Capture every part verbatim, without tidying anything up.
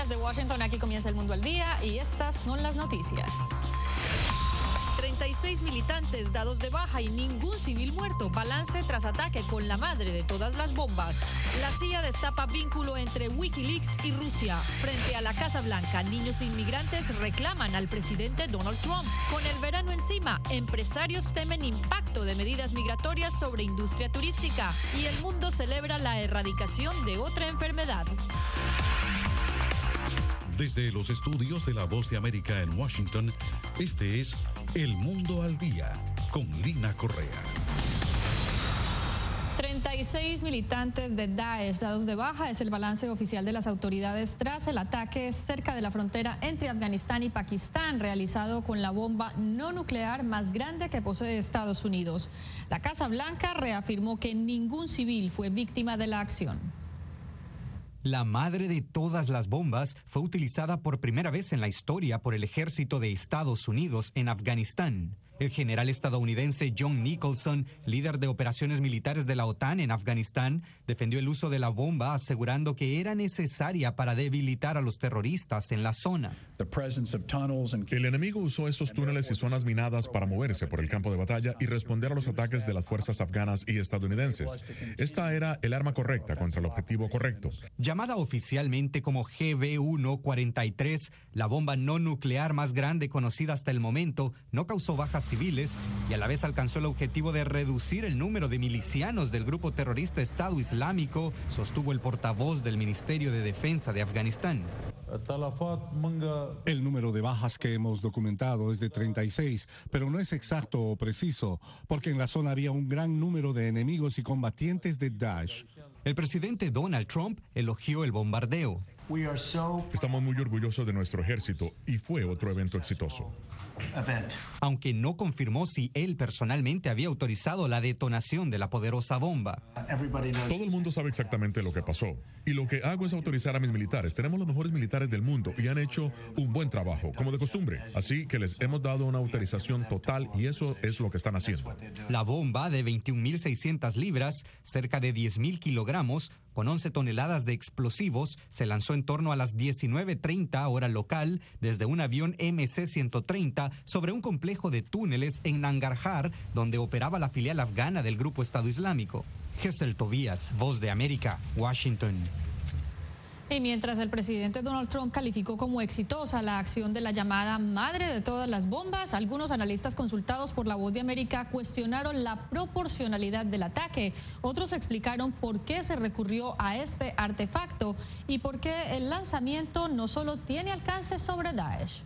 Desde Washington, aquí comienza El Mundo al Día y estas son las noticias. treinta y seis militantes dados de baja y ningún civil muerto. Balance tras ataque con la madre de todas las bombas. La C I A destapa vínculo entre Wikileaks y Rusia. Frente a la Casa Blanca, niños inmigrantes reclaman al presidente Donald Trump. Con el verano encima, empresarios temen impacto de medidas migratorias sobre industria turística. Y el mundo celebra la erradicación de otra enfermedad. Desde los estudios de La Voz de América en Washington, este es El Mundo al Día, con Lina Correa. treinta y seis militantes de Daesh dados de baja es el balance oficial de las autoridades tras el ataque cerca de la frontera entre Afganistán y Pakistán realizado con la bomba no nuclear más grande que posee Estados Unidos. La Casa Blanca reafirmó que ningún civil fue víctima de la acción. La madre de todas las bombas fue utilizada por primera vez en la historia por el ejército de Estados Unidos en Afganistán. El general estadounidense John Nicholson, líder de operaciones militares de la OTAN en Afganistán, defendió el uso de la bomba, asegurando que era necesaria para debilitar a los terroristas en la zona. El enemigo usó esos túneles y zonas minadas para moverse por el campo de batalla y responder a los ataques de las fuerzas afganas y estadounidenses. Esta era el arma correcta contra el objetivo correcto. Llamada oficialmente como G B ciento cuarenta y tres, la bomba no nuclear más grande conocida hasta el momento no causó bajas civiles y a la vez alcanzó el objetivo de reducir el número de milicianos del grupo terrorista Estado Islámico, sostuvo el portavoz del Ministerio de Defensa de Afganistán. El número de bajas que hemos documentado es de treinta y seis, pero no es exacto o preciso, porque en la zona había un gran número de enemigos y combatientes de Daesh. El presidente Donald Trump elogió el bombardeo. Estamos muy orgullosos de nuestro ejército y fue otro evento exitoso. Aunque no confirmó si él personalmente había autorizado la detonación de la poderosa bomba. Todo el mundo sabe exactamente lo que pasó. Y lo que hago es autorizar a mis militares. Tenemos los mejores militares del mundo y han hecho un buen trabajo, como de costumbre. Así que les hemos dado una autorización total y eso es lo que están haciendo. La bomba de veintiún mil seiscientas libras, cerca de diez mil kilogramos, con once toneladas de explosivos, se lanzó en torno a las diecinueve treinta hora local desde un avión M C ciento treinta sobre un complejo de túneles en Nangarhar, donde operaba la filial afgana del grupo Estado Islámico. Gesell Tobías, Voz de América, Washington. Y mientras el presidente Donald Trump calificó como exitosa la acción de la llamada madre de todas las bombas, algunos analistas consultados por La Voz de América cuestionaron la proporcionalidad del ataque. Otros explicaron por qué se recurrió a este artefacto y por qué el lanzamiento no solo tiene alcance sobre Daesh.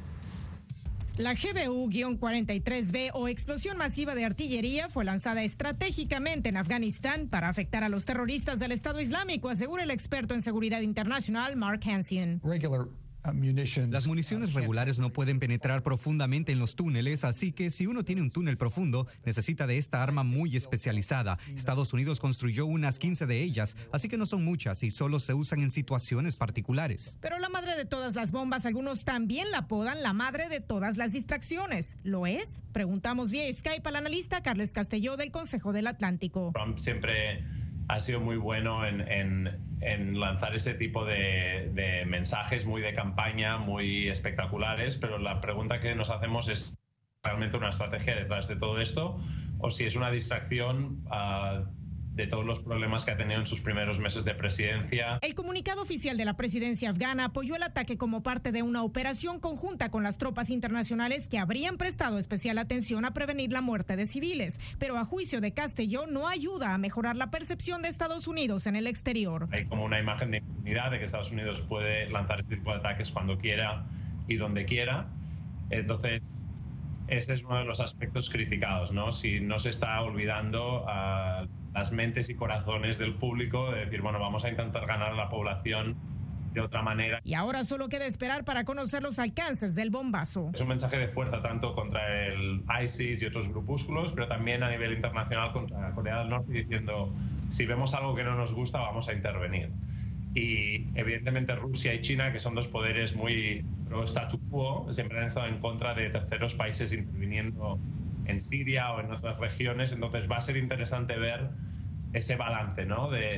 La G B U cuarenta y tres B o explosión masiva de artillería fue lanzada estratégicamente en Afganistán para afectar a los terroristas del Estado Islámico, asegura el experto en seguridad internacional Mark Hansen. Regular Las municiones regulares no pueden penetrar profundamente en los túneles, así que si uno tiene un túnel profundo, necesita de esta arma muy especializada. Estados Unidos construyó unas quince de ellas, así que no son muchas y solo se usan en situaciones particulares. Pero la madre de todas las bombas, algunos también la apodan la madre de todas las distracciones. ¿Lo es? Preguntamos vía Skype al analista Carles Castelló del Consejo del Atlántico. Trump siempre ha sido muy bueno en, en, en lanzar ese tipo de, de mensajes muy de campaña, muy espectaculares, pero la pregunta que nos hacemos es realmente una estrategia detrás de todo esto o si es una distracción uh, de todos los problemas que ha tenido en sus primeros meses de presidencia. El comunicado oficial de la presidencia afgana apoyó el ataque como parte de una operación conjunta con las tropas internacionales que habrían prestado especial atención a prevenir la muerte de civiles, pero a juicio de Castelló no ayuda a mejorar la percepción de Estados Unidos en el exterior. Hay como una imagen de impunidad de que Estados Unidos puede lanzar este tipo de ataques cuando quiera y donde quiera. Entonces, ese es uno de los aspectos criticados, ¿no? Si no se está olvidando a las mentes y corazones del público de decir, bueno, vamos a intentar ganar a la población de otra manera. Y ahora solo queda esperar para conocer los alcances del bombazo. Es un mensaje de fuerza tanto contra el ISIS y otros grupúsculos, pero también a nivel internacional contra Corea del Norte, diciendo, si vemos algo que no nos gusta, vamos a intervenir. Y evidentemente Rusia y China, que son dos poderes muy pro statu quo, siempre han estado en contra de terceros países interviniendo en Siria o en otras regiones. Entonces va a ser interesante ver ese balance, ¿no? de,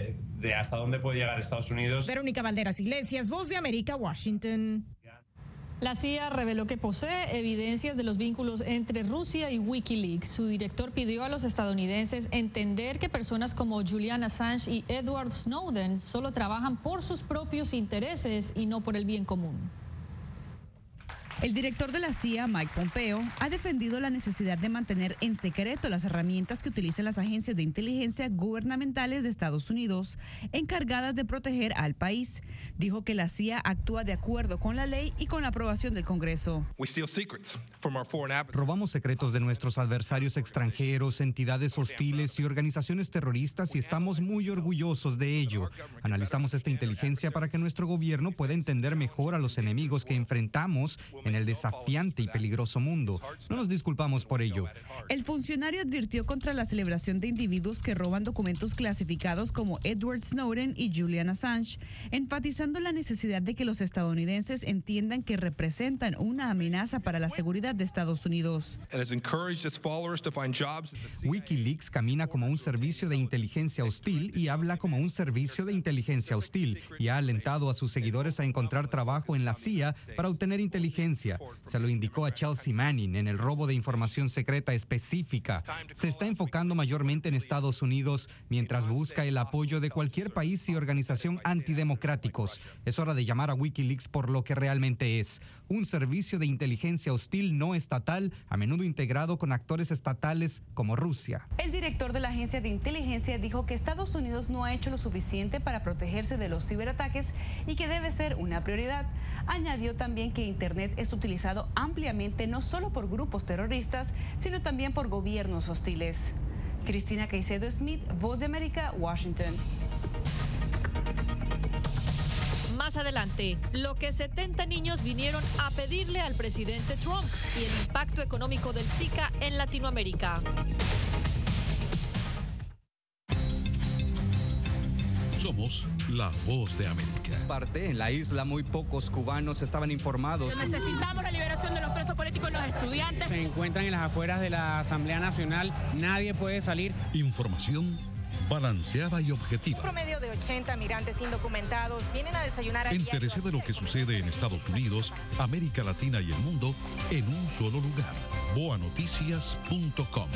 de hasta dónde puede llegar Estados Unidos. Verónica Valderas Iglesias, Voz de América, Washington. La C I A reveló que posee evidencias de los vínculos entre Rusia y Wikileaks. Su director pidió a los estadounidenses entender que personas como Julian Assange y Edward Snowden solo trabajan por sus propios intereses y no por el bien común. El director de la C I A, Mike Pompeo, ha defendido la necesidad de mantener en secreto las herramientas que utilizan las agencias de inteligencia gubernamentales de Estados Unidos, encargadas de proteger al país. Dijo que la C I A actúa de acuerdo con la ley y con la aprobación del Congreso. Robamos secretos de nuestros adversarios extranjeros, entidades hostiles y organizaciones terroristas y estamos muy orgullosos de ello. Analizamos esta inteligencia para que nuestro gobierno pueda entender mejor a los enemigos que enfrentamos en el desafiante y peligroso mundo. No nos disculpamos por ello. El funcionario advirtió contra la celebración de individuos que roban documentos clasificados como Edward Snowden y Julian Assange, enfatizando la necesidad de que los estadounidenses entiendan que representan una amenaza para la seguridad de Estados Unidos. Wikileaks camina como un servicio de inteligencia hostil y habla como un servicio de inteligencia hostil y ha alentado a sus seguidores a encontrar trabajo en la C I A para obtener inteligencia. Se lo indicó a Chelsea Manning en el robo de información secreta específica. Se está enfocando mayormente en Estados Unidos mientras busca el apoyo de cualquier país y organización antidemocráticos. Es hora de llamar a Wikileaks por lo que realmente es: un servicio de inteligencia hostil no estatal, a menudo integrado con actores estatales como Rusia. El director de la agencia de inteligencia dijo que Estados Unidos no ha hecho lo suficiente para protegerse de los ciberataques y que debe ser una prioridad. Añadió también que Internet es utilizado ampliamente no solo por grupos terroristas, sino también por gobiernos hostiles. Cristina Caicedo Smith, Voz de América, Washington. Más adelante, lo que setenta niños vinieron a pedirle al presidente Trump y el impacto económico del Zika en Latinoamérica. Somos la Voz de América. Parte en la isla, muy pocos cubanos estaban informados. Necesitamos la liberación de los presos políticos y los estudiantes. Se encuentran en las afueras de la Asamblea Nacional. Nadie puede salir. Información balanceada y objetiva. Un promedio de ochenta migrantes indocumentados vienen a desayunar a Entérese de lo que sucede en Estados Unidos, América Latina y el mundo en un solo lugar. boa noticias punto com.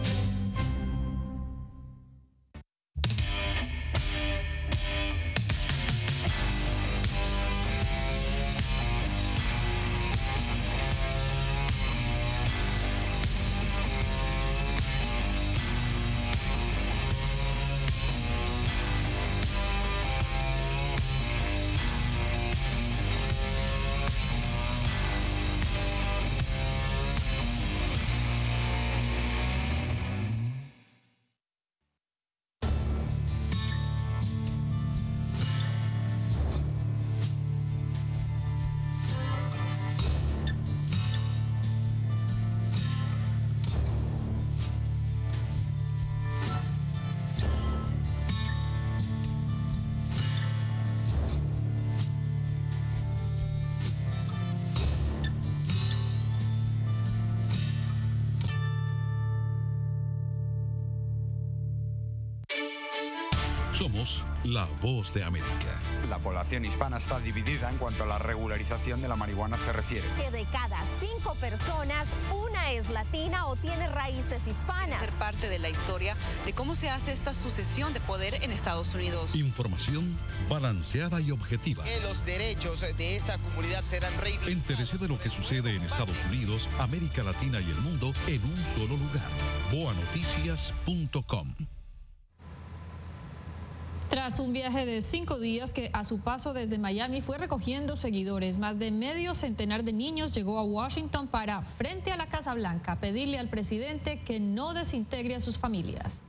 Somos la Voz de América. La población hispana está dividida en cuanto a la regularización de la marihuana se refiere. Que de cada cinco personas, una es latina o tiene raíces hispanas. Ser parte de la historia de cómo se hace esta sucesión de poder en Estados Unidos. Información balanceada y objetiva. Que los derechos de esta comunidad serán reivindicados. Entérese de lo que sucede en Estados Unidos, América Latina y el mundo en un solo lugar. boa noticias punto com. Tras un viaje de cinco días que a su paso desde Miami fue recogiendo seguidores, más de medio centenar de niños llegó a Washington para, frente a la Casa Blanca, pedirle al presidente que no desintegre a sus familias.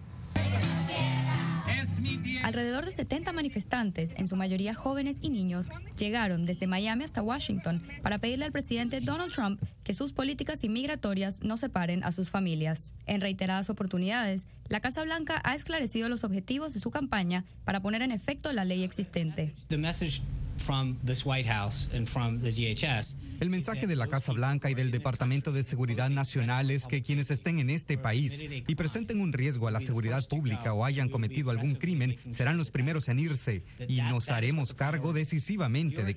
Alrededor de setenta manifestantes, en su mayoría jóvenes y niños, llegaron desde Miami hasta Washington para pedirle al presidente Donald Trump que sus políticas inmigratorias no separen a sus familias. En reiteradas oportunidades, la Casa Blanca ha esclarecido los objetivos de su campaña para poner en efecto la ley existente. El mensaje de la Casa Blanca y del Departamento de Seguridad Nacional es que quienes estén en este país y presenten un riesgo a la seguridad pública o hayan cometido algún crimen serán los primeros en irse y nos haremos cargo decisivamente de